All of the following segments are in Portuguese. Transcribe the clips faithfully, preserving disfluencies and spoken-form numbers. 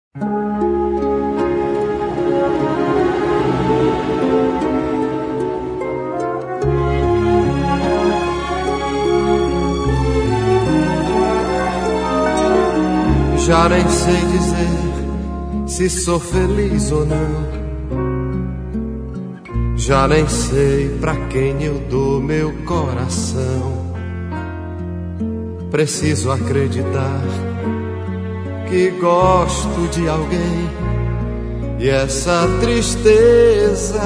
Já nem sei dizer se sou feliz ou não. Já nem sei pra quem eu dou meu coração. Preciso acreditar que gosto de alguém, e essa tristeza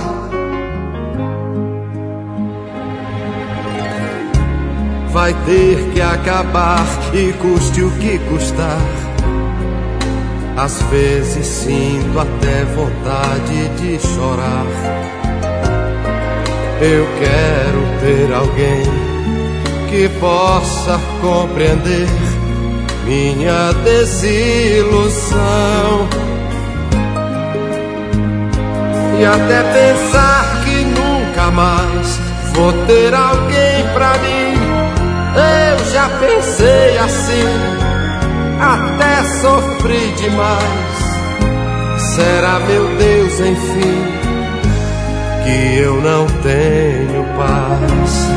vai ter que acabar, e custe o que custar. Às vezes sinto até vontade de chorar. Eu quero ter alguém que possa compreender minha desilusão, e até pensar que nunca mais vou ter alguém pra mim. Eu já pensei assim, até sofri demais. Será, meu Deus, enfim, que eu não tenho paz?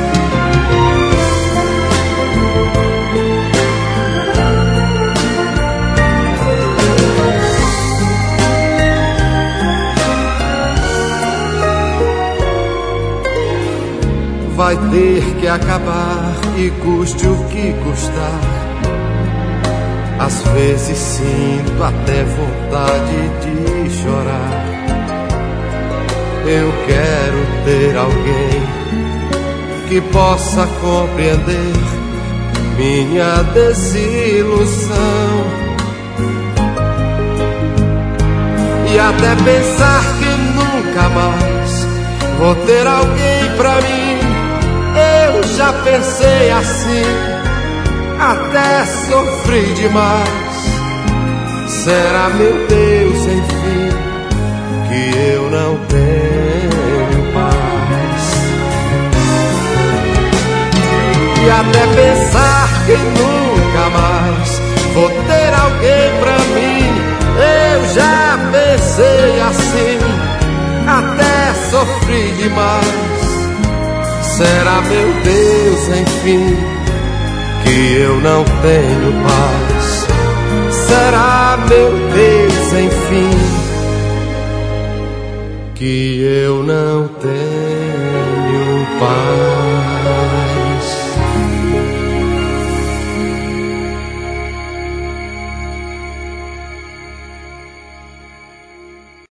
Vai ter que acabar, e custe o que custar. Às vezes sinto até vontade de chorar. Eu quero ter alguém que possa compreender minha desilusão, e até pensar que nunca mais vou ter alguém pra mim. Eu já pensei assim, até sofri demais. Será, meu Deus, enfim, que eu não tenho paz? E até pensar que nunca mais vou ter alguém pra mim. Eu já pensei assim, até sofri demais. Será, meu Deus, enfim, que eu não tenho paz? Será, meu Deus, enfim, que eu não tenho